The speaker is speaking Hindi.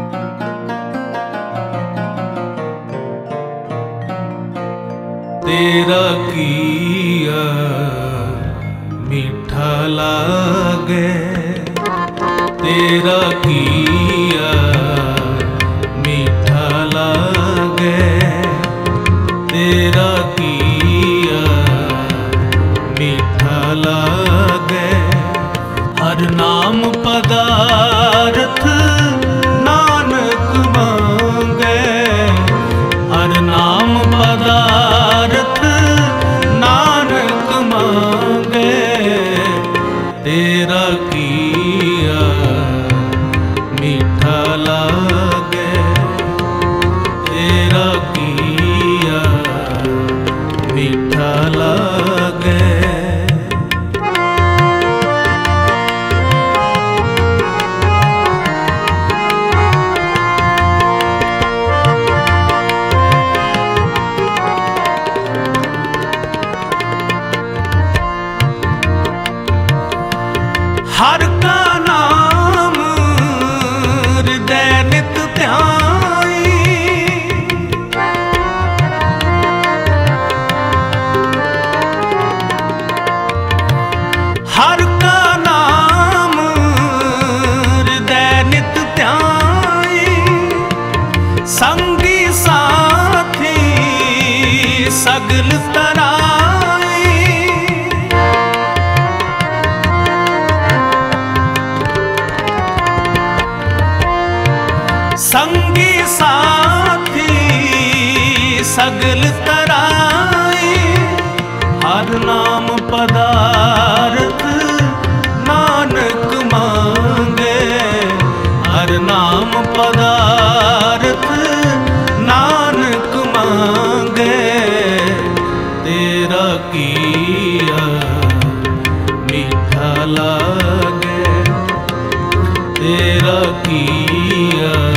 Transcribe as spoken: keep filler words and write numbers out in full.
तेरा किया मीठा लागे, तेरा किया मीठा लागे, तेरा किया मीठा लागे। हर नाम पदार्थ नानक मांगे, हर नाम पदार्थ नानक मांगे। तेरा किया मीठा लागे, तेरा किया मीठा लागे। हर का नाम हृदय नित ध्याई, हर का नाम हृदय नित ध्याई। संगी साथी सगल तराई, संगी साथी सगल तराई। हर नाम पदार्थ नानक मांगे, हर नाम पदार्थ नानक मांगे। तेरा किया मीठा लागे, तेरा किया